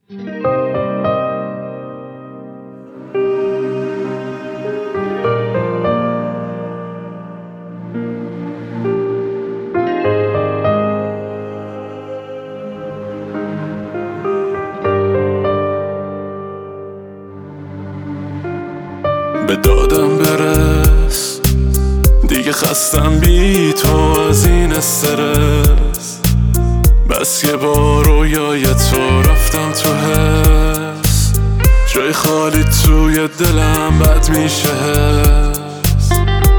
به دادم برس، دیگه خستم بی تو از این استرس. بس که با رویای تو رفتم تو حس، جای خالی توی دلم بد میشه حس.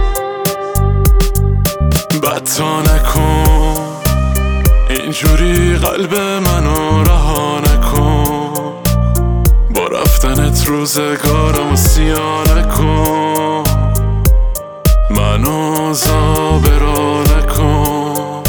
بد تا نکن اینجوری قلب منو رها نکن، با رفتنت روزگارمو سیاه نکن، منو زابرا نکن.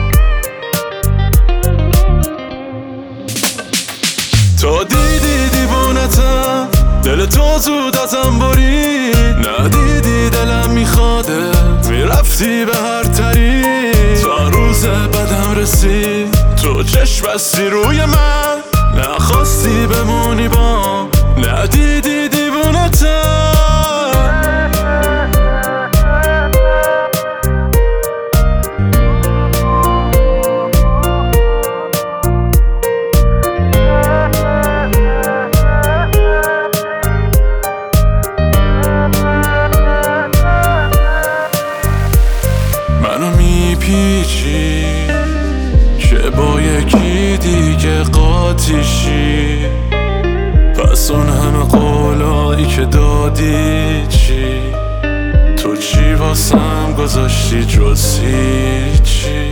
تا دیدی دیوانتم، دل تو زود ازم برید. ندیدی دلم میخوادت، میرفتی به هر طریق. تا روز بدم رسید، تو چشم بستی روی من، نخواستی بمونی با، ندیدی دیوانتم. منو میپیچی که با یکی دیگه قاطیشی، پس اون همه قولایی که دادی چی؟ تو چی واسم گذاشتی جز هیچی؟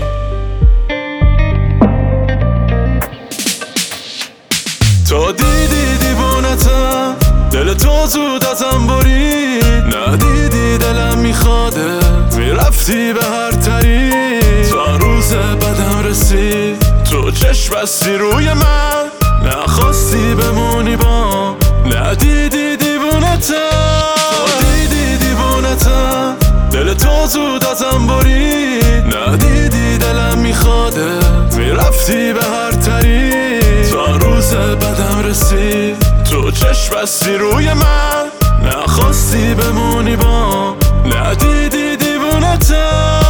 تا دیدی دیوانتم، دل تو زود ازم برید. ندیدی دلم میخوادت، میرفتی به هر طریق. تا روز بدم رسید، تو چشم بستی روی من، نخواستی بمونی با، ندیدی دیوانتم. دیدی دیوانتم، دل تو زود ازم برید. ندیدی دلم میخوادت، میرفتی به هر طریق. تا روز بدم رسید، تو چشم بستی روی من، نخواستی بمونی با، ندیدی دیوانتم.